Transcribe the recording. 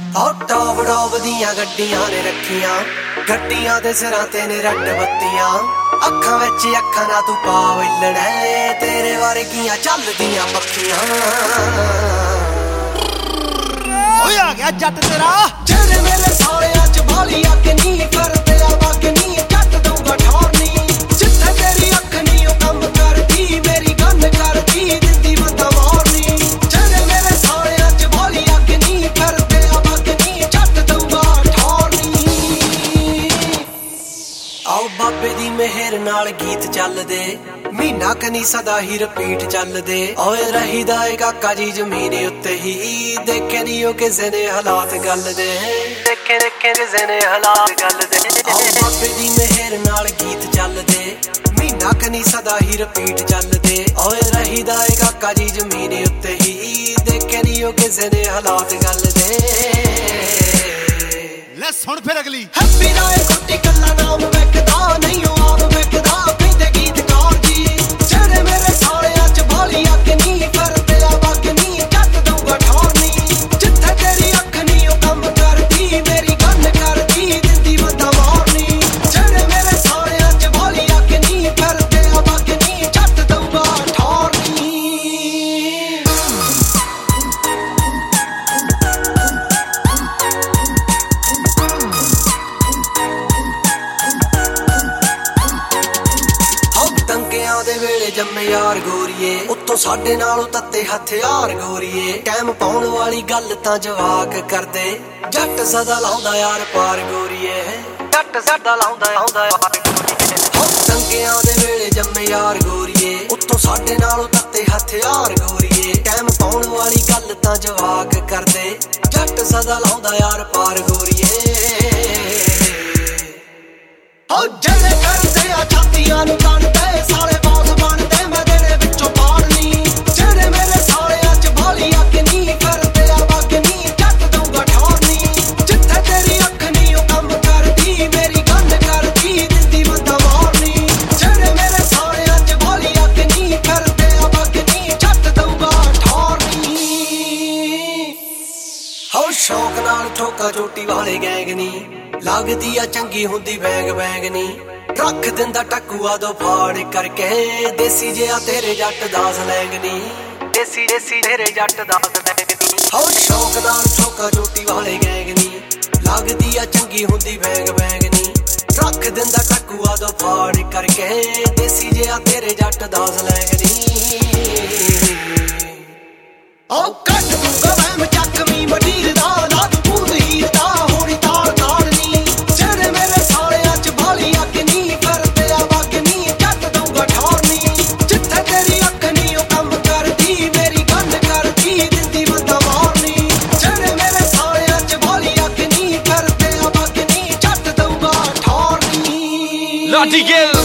Top top ਦੀਆਂ ਗੱਡੀਆਂ ਨੇ ਰੱਖੀਆਂ, ਗੱਡੀਆਂ ਦੇ ਸਿਰਾਂ ਤੇ ਨੇ ਰੈੱਡ ਬੱਤੀਆਂ। ਅੱਖਾਂ ਵਿੱਚ ਅੱਖਾਂ ਨਾ ਤੂੰ ਪਾ ਵੈਲਣਾ, ਤੇਰੇ ਵਰਗੀਆਂ ਚੱਲਦੀਆਂ ਪੱਖੀਆਂ। ਓਏ ਆ ਗਿਆ ਜੱਟ ਤੇਰਾ, ਜਿਹੜੇ ਮੇਰੇ ਸਾਲਿਆਂ ਚ ਬਾਲੀ ਅੱਗ ਨੀ ਕਰਦੇ ਆ ਵਗ ਨੀ ਜੱਟ ਦਊਗਾ ਠੌਰ ਨੀ। ਜਿੱਥੇ ਤੇਰੀ ਅੱਖ ਨੀ ਉਹ ਕੰਮ ਕਰਦੀ, ਮੇਰੀ ਗੰਨ ਕਰਦੀ ਦਿੰਦੀ ਬੰਦਾ ਮਾਰਨੀ। ਜਿਹੜੇ ਮੇਰੇ ਸਾਲਿਆਂ ਚ ਬਾਲੀ ਅੱਗ ਨੀ ਕਰਦੇ ਆ ਵਗ ਨੀ ਜੱਟ ਦਊਗਾ ਠੌਰ ਨੀ। ਆਓ ਬਾਬੇ ਦੀ ਮਿਹਰ ਨਾਲ ਗੀਤ ਚੱਲਦੇ, ਮਹੀਨਾ ਕਨੀ ਸਦਾ ਹੀ ਰਿਪੀਟ ਚੱਲਦੇ। ਓਏ ਰਹੀਦਾ ਏ ਕਾਕਾ ਜੀ ਜ਼ਮੀਨ ਉੱਤੇ ਹੀ, ਦੇਖੇ ਨੀ ਉਹ ਕਿਸੇ ਨੇ ਹਾਲਾਤ ਗੱਲ ਦੇ, ਦੇਖੇ ਕਿਸੇ ਨੇ ਹਾਲਾਤ ਗੱਲ ਦੇ। ਆਓ ਬਾਬੇ ਦੀ ਮਿਹਰ ਨਾਲ ਗੀਤ ਚੱਲਦੇ, ਮਹੀਨਾ ਕਨੀ ਸਦਾ ਹੀ ਰਿਪੀਟ ਚੱਲਦੇ। ਓਏ ਰਹੀਦਾ ਏ ਕਾਕਾ ਜੀ ਜ਼ਮੀਨ ਉੱਤੇ ਹੀ, ਦੇਖੇ ਨੀ ਉਹ ਕਿਸੇ ਨੇ ਹਾਲਾਤ ਗੱਲ ਦੇ। ਲੈ ਸੁਣ ਫਿਰ ਅਗਲੀ, ਹੈਪੀ ਰਾਏ ਕੁੱਟੀ ਕੱਲਾ ਨਾਮ ਵਿਕਦਾ ਨਹੀਂ, ਉਹ ਆਪ ਵਿਕਦਾ ਕਹਿੰਦੇ ਗੀਤਕਾਰ ਜੀ। ਜਿਹੜੇ ਮੇਰੇ ਸਾਲਿਆਂ ਚ ਬਾਲੀ ਅੱਗ ਨੀ ਕਰਦੇ ਆ ਵਗ ਨੀ ਜੱਟ ਦਊਗਾ ਠੌਰ ਨੀ। ਜਿੱਥੇ ਤੇਰੀ ਅੱਖ ਨੀ ਉਹ ਕੰਮ ਕਰਦੀ, ਮੇਰੀ ਗੰਨ ਕਰਦੀ ਦਿੰਦੀ ਬੰਦਾ ਮਾਰਨੀ। ਜਿਹੜੇ ਮੇਰੇ ਸਾਲਿਆਂ ਚ ਬਾਲੀ ਅੱਗ ਨੀ ਕਰਦੇ ਆ ਵਗ ਨੀ ਜੱਟ ਦਊਗਾ ਠੌਰ ਨੀ। ਦੰਗਿਆਂ ਦੇ ਵੇਲੇ ਜੰਮੇ ਯਾਰ ਗੋਰੀਏ, ਉੱਤੋਂ ਸਾਡੇ ਨਾਲੋਂ ਤੱਤੇ ਹਥਿਆਰ ਗੋਰੀਏ। ਟਾਈਮ ਪਾਉਣ ਵਾਲੀ ਗੱਲ ਤਾਂ ਜਵਾਕ ਕਰਦੇ, ਜੱਟ ਸਦਾ ਲਾਉਂਦਾ ਯਾਰ ਪਾਰ ਗੋਰੀਏ, ਜੱਟ ਸਦਾ ਲਾਉਂਦਾ ਯਾਰ ਗੋਰੀਏ। ਦੰਗਿਆਂ ਦੇ ਵੇਲੇ ਜੰਮੇ ਯਾਰ ਗੋਰੀਏ, ਉੱਤੋਂ ਸਾਡੇ ਨਾਲੋਂ ਤੱਤੇ ਹਥਿਆਰ ਗੋਰੀਏ। ਟਾਈਮ ਪਾਉਣ ਵਾਲੀ ਗੱਲ ਤਾਂ ਜਵਾਕ ਕਰਦੇ, ਜੱਟ ਸਦਾ ਲਾਉਂਦਾ ਯਾਰ ਪਾਰ ਗੋਰੀਏ। ਓ ਜਿਹੜੇ ਕਰਦੇ ਆ ਛਾਤੀਆਂ ਨੂੰ ਤਣਦੇ, ਸਾਲੇ ਬੌਸ ਬਣਦੇ ਮੈਂ ਤੇਰੇ ਵਿੱਚੋਂ ਪਾੜਨੀ। ਜਿਹੜੇ ਮੇਰੇ ਸਾਲਿਆਂ ਚ ਬਾਲੀ ਅੱਗ ਨੀ ਕਰਦੇ ਆ ਵਗ ਨੀ ਜੱਟ ਦਊਗਾ ਠੌਰ ਨੀ। ਜਿੱਥੇ ਤੇਰੀ ਅੱਖ ਨੀ ਉਹ ਕੰਮ ਕਰਦੀ, ਮੇਰੀ ਗੰਨ ਕਰਦੀ ਦਿੰਦੀ ਬੰਦਾ ਮਾਰਨੀ। ਜਿਹੜੇ ਮੇਰੇ ਸਾਲਿਆਂ ਚ ਬਾਲੀ ਅੱਗ ਨੀ ਕਰਦੇ ਆ ਵਗ ਨੀ ਜੱਟ ਦਊਗਾ ਠੌਰ ਨੀ। ਹੋ ਸ਼ੌਕ ਨਾਲ ਠੋਕਾ ਚੋਟੀ ਵਾਲੇ ਗੈਂਗ ਨੀ, ਲੱਗਦੀ ਆ ਚੰਗੀ ਹੁੰਦੀ ਬੈਗ ਬੈਗ ਨੀ। ਰੱਖ ਦਿੰਦਾ ਟਕੂਆ ਦੋ ਫਾੜ ਕਰਕੇ, ਦੇਸੀ ਜਿਹਾ ਤੇਰੇ ਜੱਟ ਦਾ ਸਲੈਂਗ ਨੀ, ਦੇਸੀ ਦੇਸੀ ਤੇਰੇ ਜੱਟ ਦਾ ਸਲੈਂਗ ਨੀ। ਹੋ ਸ਼ੌਕ ਨਾਲ ਠੋਕਾ ਚੋਟੀ ਵਾਲੇ ਗੈਂਗ ਨੀ, ਲੱਗਦੀ ਆ ਚੰਗੀ ਹੁੰਦੀ ਬੈਗ ਬੈਗ ਨੀ। ਰੱਖ ਦਿੰਦਾ ਟਕੂਆ ਦੋ ਫਾੜ ਕਰਕੇ, ਦੇਸੀ ਜਿਹਾ ਤੇਰੇ ਜੱਟ ਦਾ ਸਲੈਂਗ ਨੀ। ਓ ਕੱਟ ਦੂੰਗਾ ਵਹਿਮ ਚੱਕਵੀਂ ਮਡੀਰ ਦਾ, ਲਾ ਦੂ ਬੂਦ ਹੀਰ ਦਾ ਹੋਣੀ ਤਾੜ ਤਾੜ ਨੀ। ਜਿਹੜੇ ਮੇਰੇ ਸਾਲਿਆਂ ਚ ਬਾਲੀ ਅੱਗ ਨੀ ਕਰਦੇ ਆ ਵਗ ਨੀ ਜੱਟ ਦਊਗਾ ਠੌਰ ਨੀ। ਜਿੱਥੇ ਤੇਰੀ ਅੱਖ ਨੀ ਉਹ ਕੰਮ ਕਰਦੀ, ਮੇਰੀ ਗੰਨ ਕਰਦੀ ਦਿੰਦੀ ਬੰਦਾ ਮਾਰਨੀ। ਜਿਹੜੇ ਮੇਰੇ ਸਾਲਿਆਂ ਚ ਬਾਲੀ ਅੱਗ ਨੀ ਕਰਦੇ ਆ ਵਗ ਨੀ ਜੱਟ ਦਊਗਾ ਠੌਰ ਨੀ। ਲਾਡੀ ਗਿੱਲ